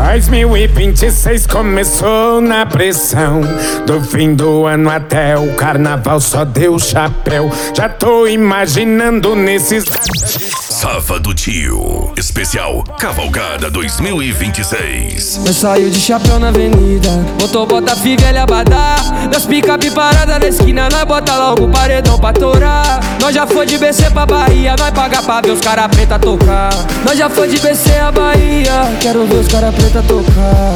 2026 começou na pressão. Do fim do ano até o carnaval só deu chapéu. Já tô imaginando nesses... Safa do Tio, especial Cavalgada 2026. Nós saiu de chapéu na avenida, botou bota velha abadá. Nós picape parada na esquina, nós bota logo o paredão pra torar. Nós já foi de BC pra Bahia, nós paga pra ver os cara preta tocar. Nós já foi de BC a Bahia, quero ver os cara preta tocar.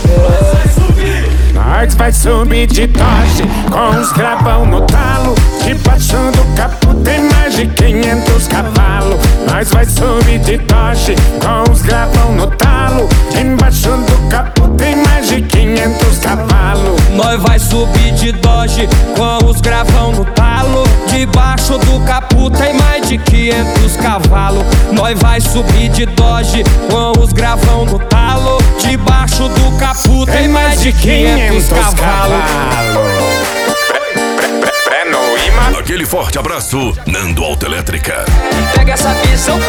Nós vai subir de Dodge com os gravão no talo. Debaixo do capô tem mais de 500 cavalos. Nós vai subir de Dodge com os gravão no talo. Embaixo do capô tem mais de 500 cavalos. Nós vai subir de Dodge com os gravão no talo. Debaixo do capô tem mais de 500 cavalos. Nós vai subir de Dodge com os gravão no talo. Debaixo do capô tem mais de 500 cavalos. Aquele forte abraço, Nando Autoelétrica. Pega essa visão.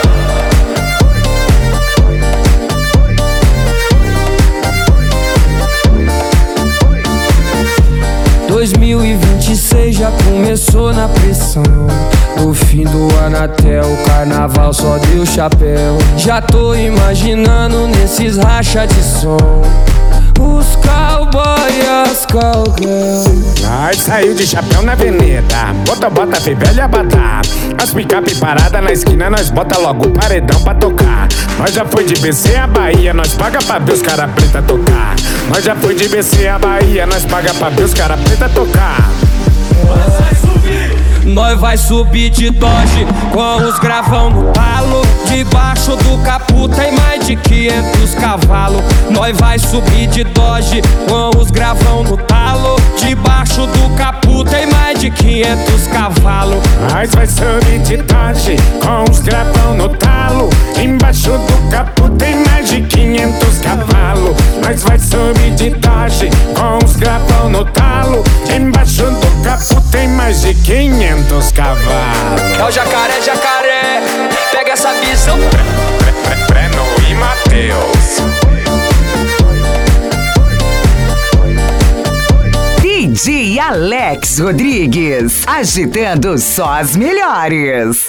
Em 2026 já começou na pressão. Do fim do ano até o carnaval só deu chapéu. Já tô imaginando nesses racha de som os cowboy e as cowgirl. Nós saiu de chapéu na avenida, bota velha abadá. As picape parada na esquina, nós bota logo o paredão pra tocar. Nós já foi de BC a Bahia, nós paga pra ver os cara preta tocar. Nós já foi de BC a Bahia, nós paga pra ver os cara preta tocar. Nós vai subir de Dodge com os gravão no talo. Debaixo do capô tem mais de 500 cavalos. Nós vai subir de Dodge com os gravão no talo. Debaixo do capô tem mais de 500 cavalos. Nós vai subir de Dodge com os gravão no talo. Embaixo do capô tem mais de 500 cavalos. Nós vai subir de Dodge com os gravão no talo. Embaixo do capô tem mais de 500 cavalos. É o jacaré, jacaré, pega essa visão. Breno e Matheus. DJ Alex Rodrigues, agitando só as melhores.